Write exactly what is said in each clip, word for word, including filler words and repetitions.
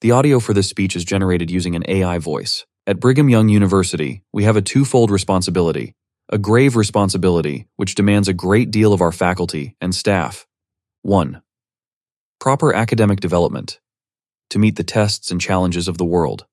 The audio for this speech is generated using an A I voice. At Brigham Young University, we have a twofold responsibility, a grave responsibility which demands a great deal of our faculty and staff. one. Proper academic development to meet the tests and challenges of the world.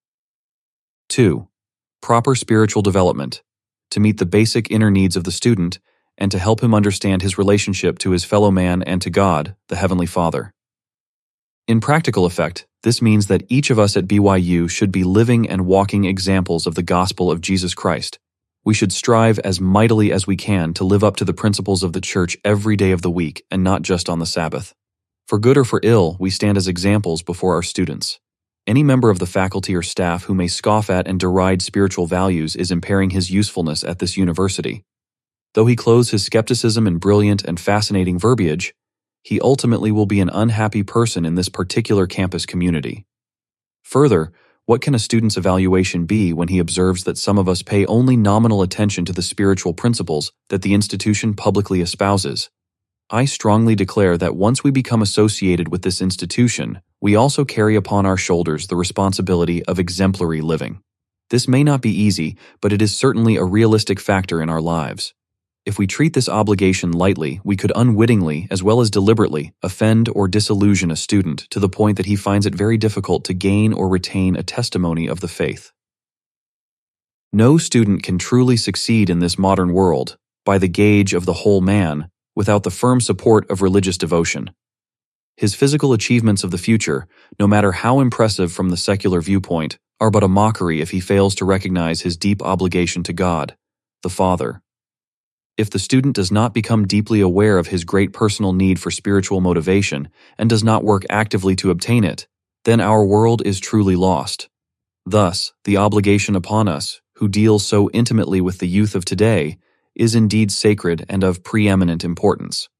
two. Proper spiritual development to meet the basic inner needs of the student and to help him understand his relationship to his fellow man and to God, the Heavenly Father. In practical effect, this means that each of us at B Y U should be living and walking examples of the gospel of Jesus Christ. We should strive as mightily as we can to live up to the principles of the church every day of the week and not just on the Sabbath. For good or for ill, we stand as examples before our students. Any member of the faculty or staff who may scoff at and deride spiritual values is impairing his usefulness at this university. Though he clothes his skepticism in brilliant and fascinating verbiage, he ultimately will be an unhappy person in this particular campus community. Further, what can a student's evaluation be when he observes that some of us pay only nominal attention to the spiritual principles that the institution publicly espouses? I strongly declare that once we become associated with this institution, we also carry upon our shoulders the responsibility of exemplary living. This may not be easy, but it is certainly a realistic factor in our lives. If we treat this obligation lightly, we could unwittingly, as well as deliberately, offend or disillusion a student to the point that he finds it very difficult to gain or retain a testimony of the faith. No student can truly succeed in this modern world, by the gauge of the whole man, without the firm support of religious devotion. His physical achievements of the future, no matter how impressive from the secular viewpoint, are but a mockery if he fails to recognize his deep obligation to God, the Father. If the student does not become deeply aware of his great personal need for spiritual motivation and does not work actively to obtain it, then our world is truly lost. Thus, the obligation upon us, who deal so intimately with the youth of today, is indeed sacred and of preeminent importance.